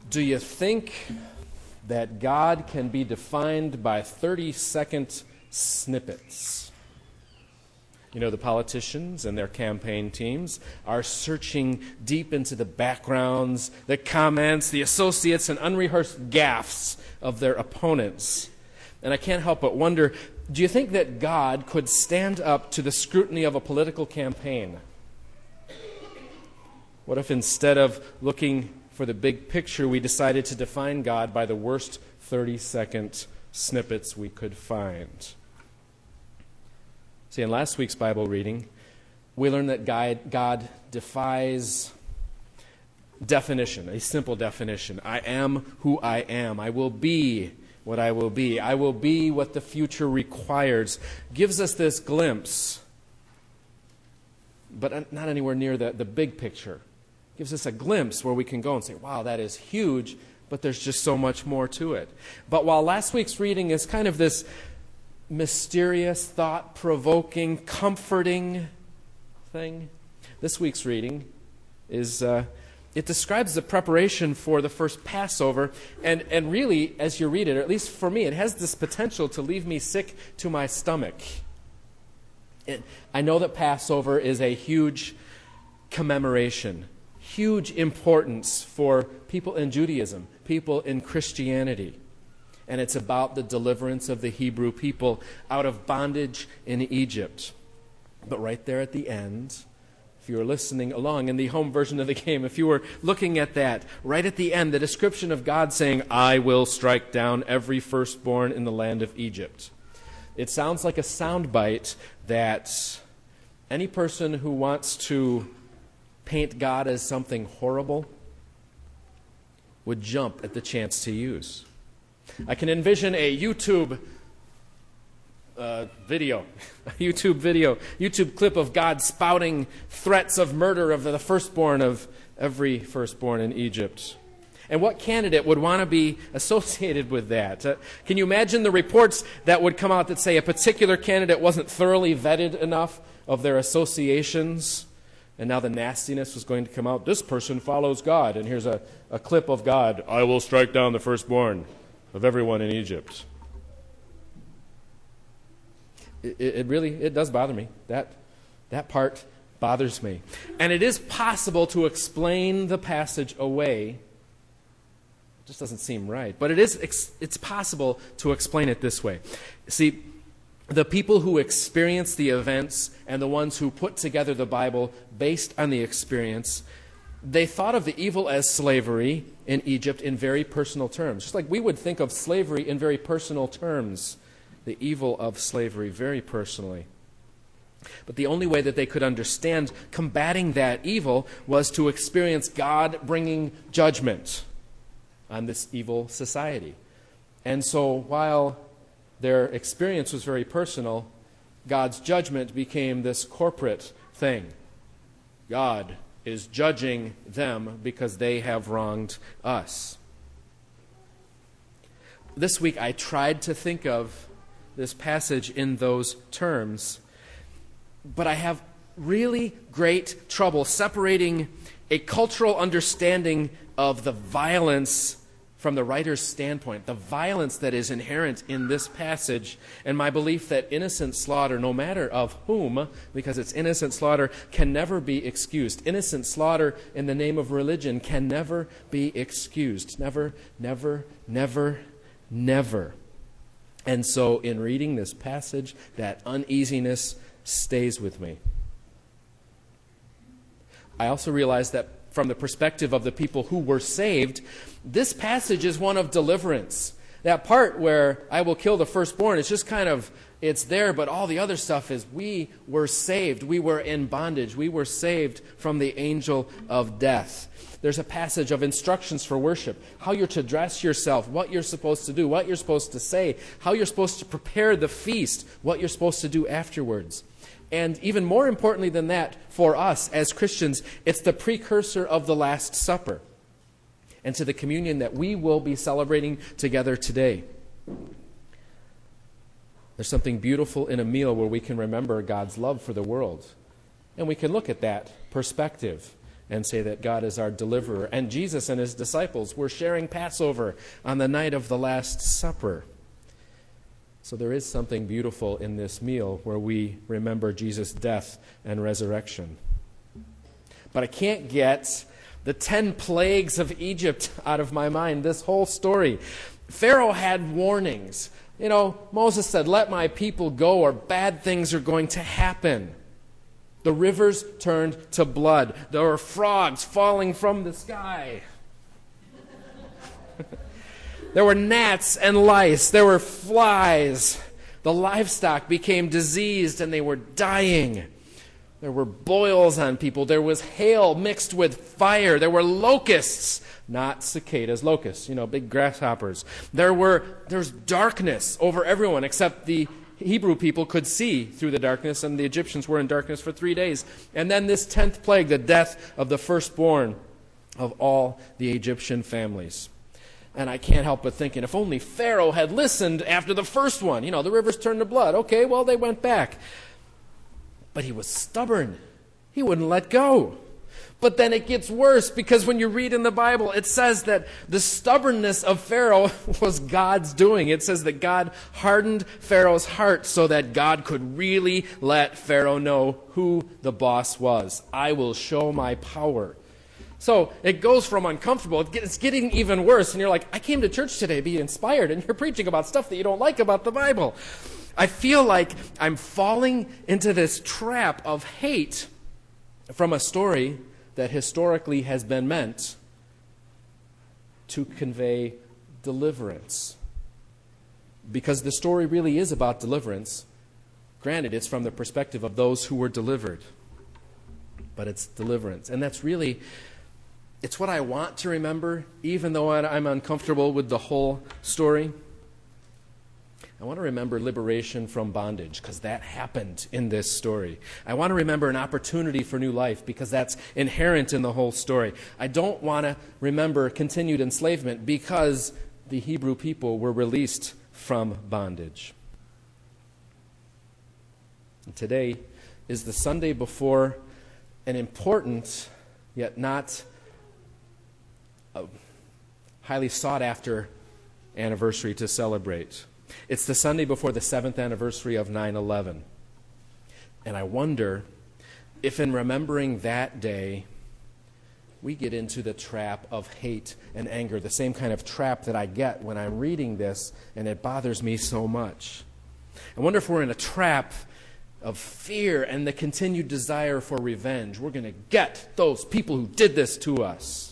Do you think that God can be defined by 30-second snippets? You know, the politicians and their campaign teams are searching deep into the backgrounds, the comments, the associates, and unrehearsed gaffes of their opponents. And I can't help but wonder, do you think that God could stand up to the scrutiny of a political campaign? What if instead of looking for the big picture, we decided to define God by the worst 30-second snippets we could find? See, in last week's Bible reading, we learned that God defies definition, a simple definition. I am who I am. I will be what I will be. I will be what the future requires. Gives us this glimpse, but not anywhere near the big picture. Gives us a glimpse where we can go and say, wow, that is huge, but there's just so much more to it. But while last week's reading is kind of this mysterious, thought-provoking, comforting thing, this week's reading is, it describes the preparation for the first Passover, and really, as you read it, or at least for me, it has this potential to leave me sick to my stomach. I know that Passover is a huge commemoration, huge importance for people in Judaism, people in Christianity. And it's about the deliverance of the Hebrew people out of bondage in Egypt. But right there at the end, if you were listening along in the home version of the game, if you were looking at that, right at the end, the description of God saying, I will strike down every firstborn in the land of Egypt. It sounds like a soundbite that any person who wants to paint God as something horrible would jump at the chance to use. I can envision a YouTube YouTube clip of God spouting threats of murder of the firstborn of every firstborn in Egypt. And what candidate would want to be associated with that? Can you imagine the reports that would come out that say a particular candidate wasn't thoroughly vetted enough of their associations? And now the nastiness was going to come out. This person follows God. And here's a clip of God. I will strike down the firstborn of everyone in Egypt. It really does bother me. That part bothers me. And it is possible to explain the passage away. It just doesn't seem right. But it's possible to explain it this way. See, the people who experience the events and the ones who put together the Bible based on the experience, they thought of the evil as slavery in Egypt in very personal terms. Just like we would think of slavery in very personal terms. The evil of slavery very personally. But the only way that they could understand combating that evil was to experience God bringing judgment on this evil society. And so while their experience was very personal, God's judgment became this corporate thing. God is judging them because they have wronged us. This week I tried to think of this passage in those terms, but I have really great trouble separating a cultural understanding of the violence from the writer's standpoint, the violence that is inherent in this passage, and my belief that innocent slaughter, no matter of whom, because it's innocent slaughter, can never be excused. Innocent slaughter in the name of religion can never be excused. Never, never, never, never. And so in reading this passage, that uneasiness stays with me. I also realize that from the perspective of the people who were saved, this passage is one of deliverance. That part where I will kill the firstborn, it's just kind of, it's there, but all the other stuff is we were saved. We were in bondage. We were saved from the angel of death. There's a passage of instructions for worship, how you're to dress yourself, what you're supposed to do, what you're supposed to say, how you're supposed to prepare the feast, what you're supposed to do afterwards. And even more importantly than that, for us as Christians, it's the precursor of the Last Supper and to the communion that we will be celebrating together today. There's something beautiful in a meal where we can remember God's love for the world. And we can look at that perspective. and say that God is our deliverer. And Jesus and his disciples were sharing Passover on the night of the Last Supper. So there is something beautiful in this meal where we remember Jesus' death and resurrection. But I can't get the 10 plagues of Egypt out of my mind, this whole story. Pharaoh had warnings. Moses said, "Let my people go or bad things are going to happen." The rivers turned to blood. There were frogs falling from the sky. There were gnats and lice. There were flies. The livestock became diseased and they were dying. There were boils on people. There was hail mixed with fire. There were locusts, not cicadas, locusts, big grasshoppers. There's darkness over everyone except the Hebrew people could see through the darkness, and the Egyptians were in darkness for 3 days. And then this 10th plague, the death of the firstborn of all the Egyptian families. And I can't help but thinking, if only Pharaoh had listened after the first one. The rivers turned to blood. Okay, well, they went back. But he was stubborn. He wouldn't let go. But then it gets worse, because when you read in the Bible, it says that the stubbornness of Pharaoh was God's doing. It says that God hardened Pharaoh's heart so that God could really let Pharaoh know who the boss was. I will show my power. So it goes from uncomfortable, it's getting even worse, and you're like, I came to church today to be inspired, and you're preaching about stuff that you don't like about the Bible. I feel like I'm falling into this trap of hate from a story that historically has been meant to convey deliverance. Because the story really is about deliverance. Granted, it's from the perspective of those who were delivered. But it's deliverance. And that's really, it's what I want to remember, even though I'm uncomfortable with the whole story. I want to remember liberation from bondage, because that happened in this story. I want to remember an opportunity for new life, because that's inherent in the whole story. I don't want to remember continued enslavement, because the Hebrew people were released from bondage. And today is the Sunday before an important, yet not a highly sought after anniversary to celebrate. It's the Sunday before the 7th anniversary of 9/11. And I wonder if in remembering that day, we get into the trap of hate and anger, the same kind of trap that I get when I'm reading this and it bothers me so much. I wonder if we're in a trap of fear and the continued desire for revenge. We're going to get those people who did this to us.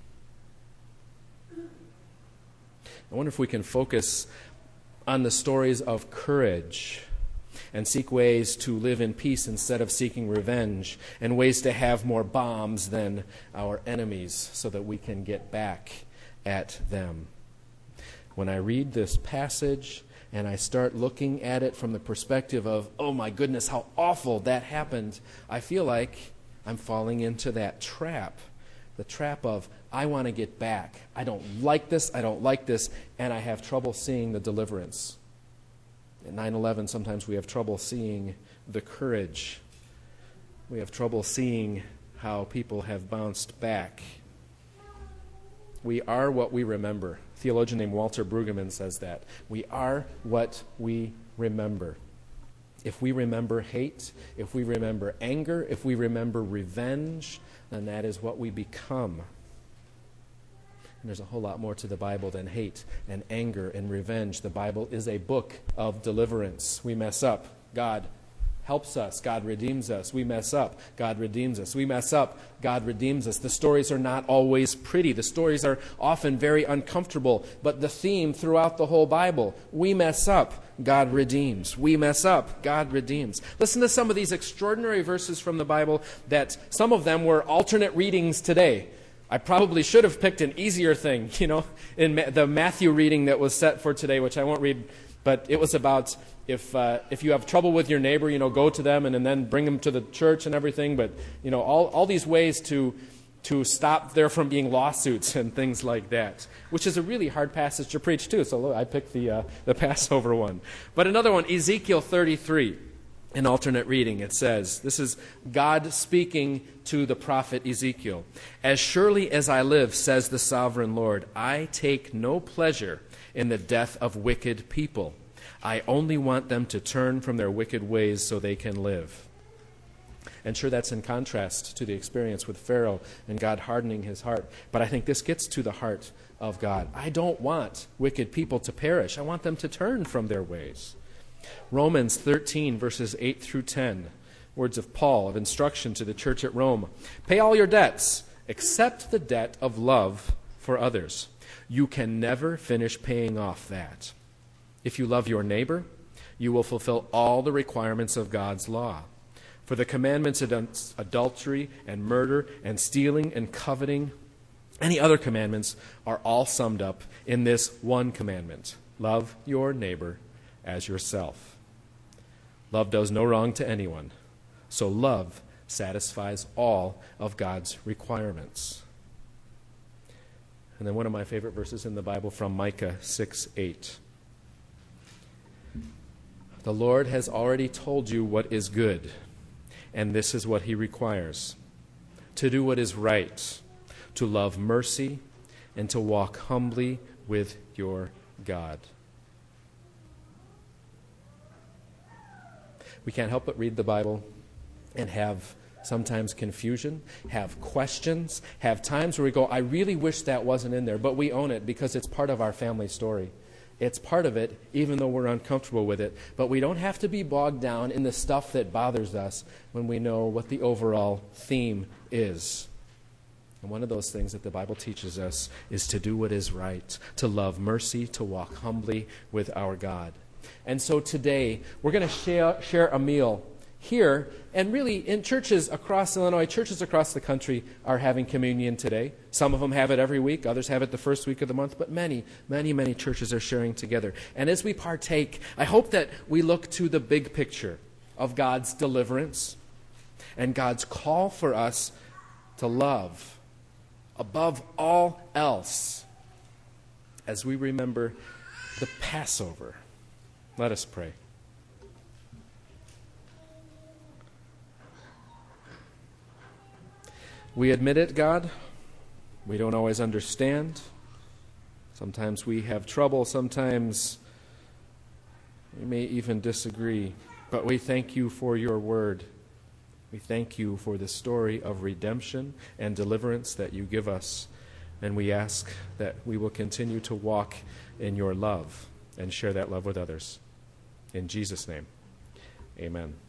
I wonder if we can focus on the stories of courage and seek ways to live in peace instead of seeking revenge, and ways to have more bombs than our enemies so that we can get back at them. When I read this passage and I start looking at it from the perspective of, oh my goodness, how awful that happened, I feel like I'm falling into that trap. The trap of, I want to get back. I don't like this, and I have trouble seeing the deliverance. At 9/11, sometimes we have trouble seeing the courage. We have trouble seeing how people have bounced back. We are what we remember. A theologian named Walter Brueggemann says that. We are what we remember. If we remember hate, if we remember anger, if we remember revenge, then that is what we become. And there's a whole lot more to the Bible than hate and anger and revenge. The Bible is a book of deliverance. We mess up, God helps us. God redeems us. We mess up, God redeems us. We mess up, God redeems us. The stories are not always pretty. The stories are often very uncomfortable. But the theme throughout the whole Bible, we mess up, God redeems. We mess up, God redeems. Listen to some of these extraordinary verses from the Bible that some of them were alternate readings today. I probably should have picked an easier thing, in the Matthew reading that was set for today, which I won't read, but it was about if you have trouble with your neighbor, go to them and then bring them to the church and everything. But, all these ways to stop there from being lawsuits and things like that, which is a really hard passage to preach too. So look, I picked the Passover one. But another one, Ezekiel 33. An alternate reading, it says, this is God speaking to the prophet Ezekiel. As surely as I live, says the sovereign Lord, I take no pleasure in the death of wicked people. I only want them to turn from their wicked ways so they can live. And sure, that's in contrast to the experience with Pharaoh and God hardening his heart. But I think this gets to the heart of God. I don't want wicked people to perish. I want them to turn from their ways. Romans 13, verses 8 through 10, words of Paul of instruction to the church at Rome. Pay all your debts, except the debt of love for others. You can never finish paying off that. If you love your neighbor, you will fulfill all the requirements of God's law. For the commandments against adultery and murder and stealing and coveting, any other commandments, are all summed up in this one commandment: love your neighbor as yourself. Love does no wrong to anyone, so love satisfies all of God's requirements. And then one of my favorite verses in the Bible from Micah 6:8. The Lord has already told you what is good, and this is what he requires: to do what is right, to love mercy, and to walk humbly with your God. We can't help but read the Bible and have sometimes confusion, have questions, have times where we go, I really wish that wasn't in there, but we own it because it's part of our family story. It's part of it, even though we're uncomfortable with it. But we don't have to be bogged down in the stuff that bothers us when we know what the overall theme is. And one of those things that the Bible teaches us is to do what is right, to love mercy, to walk humbly with our God. And so today, we're going to share a meal here, and really in churches across Illinois, churches across the country are having communion today. Some of them have it every week, others have it the first week of the month, but many, many, many churches are sharing together. And as we partake, I hope that we look to the big picture of God's deliverance and God's call for us to love above all else as we remember the Passover. Let us pray. We admit it, God. We don't always understand. Sometimes we have trouble. Sometimes we may even disagree. But we thank you for your word. We thank you for the story of redemption and deliverance that you give us. And we ask that we will continue to walk in your love and share that love with others. In Jesus' name, amen.